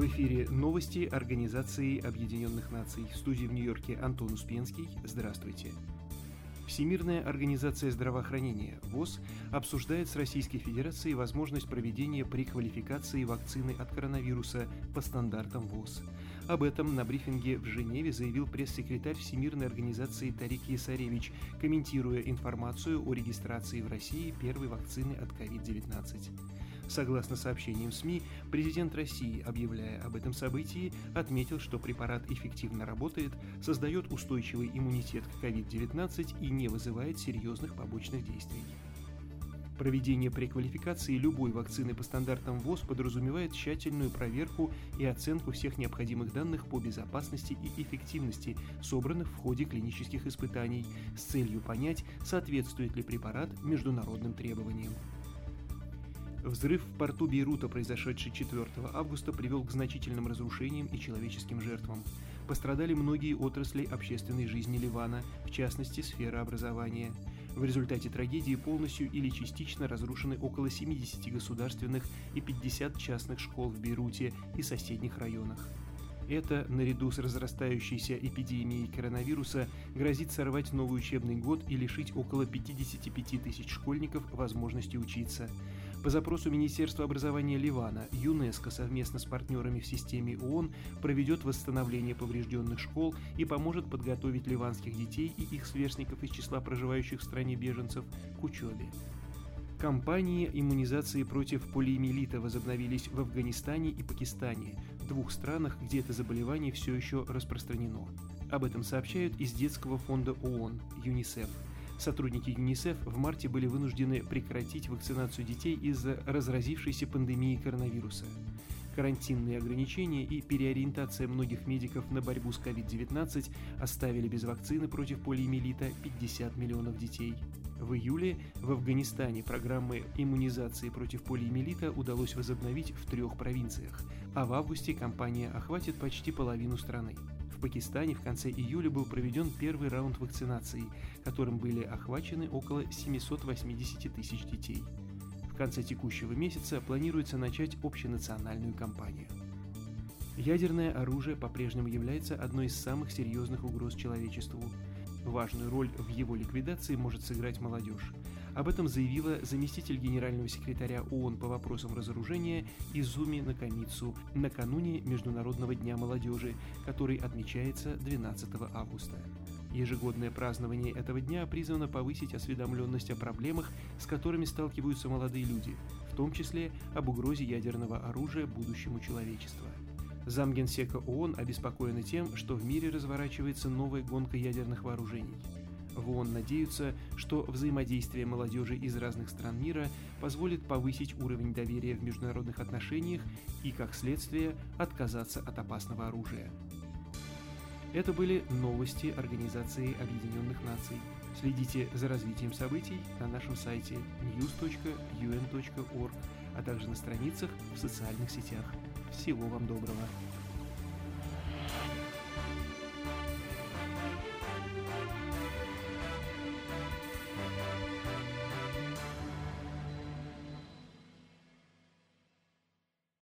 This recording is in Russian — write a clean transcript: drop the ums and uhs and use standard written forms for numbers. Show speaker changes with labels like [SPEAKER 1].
[SPEAKER 1] эфире новости Организации Объединенных Наций. В студии в Нью-Йорке Антон Успенский. Здравствуйте. Всемирная организация здравоохранения ВОЗ обсуждает с Российской Федерацией возможность проведения преквалификации вакцины от коронавируса по стандартам ВОЗ. Об этом на брифинге в Женеве заявил пресс-секретарь Всемирной организации Тарик Ясаревич, комментируя информацию о регистрации в России первой вакцины от COVID-19. Согласно сообщениям СМИ, президент России, объявляя об этом событии, отметил, что препарат эффективно работает, создает устойчивый иммунитет к COVID-19 и не вызывает серьезных побочных действий. Проведение преквалификации любой вакцины по стандартам ВОЗ подразумевает тщательную проверку и оценку всех необходимых данных по безопасности и эффективности, собранных в ходе клинических испытаний, с целью понять, соответствует ли препарат международным требованиям. Взрыв в порту Бейрута, произошедший 4 августа, привел к значительным разрушениям и человеческим жертвам. Пострадали многие отрасли общественной жизни Ливана, в частности, сфера образования. В результате трагедии полностью или частично разрушены около 70 государственных и 50 частных школ в Бейруте и соседних районах. Это, наряду с разрастающейся эпидемией коронавируса, грозит сорвать новый учебный год и лишить около 55 тысяч школьников возможности учиться. По запросу Министерства образования Ливана, ЮНЕСКО совместно с партнерами в системе ООН проведет восстановление поврежденных школ и поможет подготовить ливанских детей и их сверстников из числа проживающих в стране беженцев к учебе. Кампании иммунизации против полиомиелита возобновились в Афганистане и Пакистане, двух странах, где это заболевание все еще распространено. Об этом сообщают из Детского фонда ООН ЮНИСЕФ. Сотрудники ЮНИСЕФ в марте были вынуждены прекратить вакцинацию детей из-за разразившейся пандемии коронавируса. Карантинные ограничения и переориентация многих медиков на борьбу с COVID-19 оставили без вакцины против полиомиелита 50 миллионов детей. В июле в Афганистане программы иммунизации против полиомиелита удалось возобновить в 3 провинциях, а в августе кампания охватит почти половину страны. В Пакистане в конце июля был проведен первый раунд вакцинации, которым были охвачены около 780 тысяч детей. В конце текущего месяца планируется начать общенациональную кампанию. Ядерное оружие по-прежнему является одной из самых серьезных угроз человечеству. Важную роль в его ликвидации может сыграть молодежь. Об этом заявила заместитель генерального секретаря ООН по вопросам разоружения Изуми Накамицу накануне Международного дня молодежи, который отмечается 12 августа. Ежегодное празднование этого дня призвано повысить осведомленность о проблемах, с которыми сталкиваются молодые люди, в том числе об угрозе ядерного оружия будущему человечества. Замгенсека ООН обеспокоена тем, что в мире разворачивается новая гонка ядерных вооружений. В ООН надеются, что взаимодействие молодежи из разных стран мира позволит повысить уровень доверия в международных отношениях и, как следствие, отказаться от опасного оружия. Это были новости Организации Объединенных Наций. Следите за развитием событий на нашем сайте news.un.org, а также на страницах в социальных сетях. Всего вам доброго!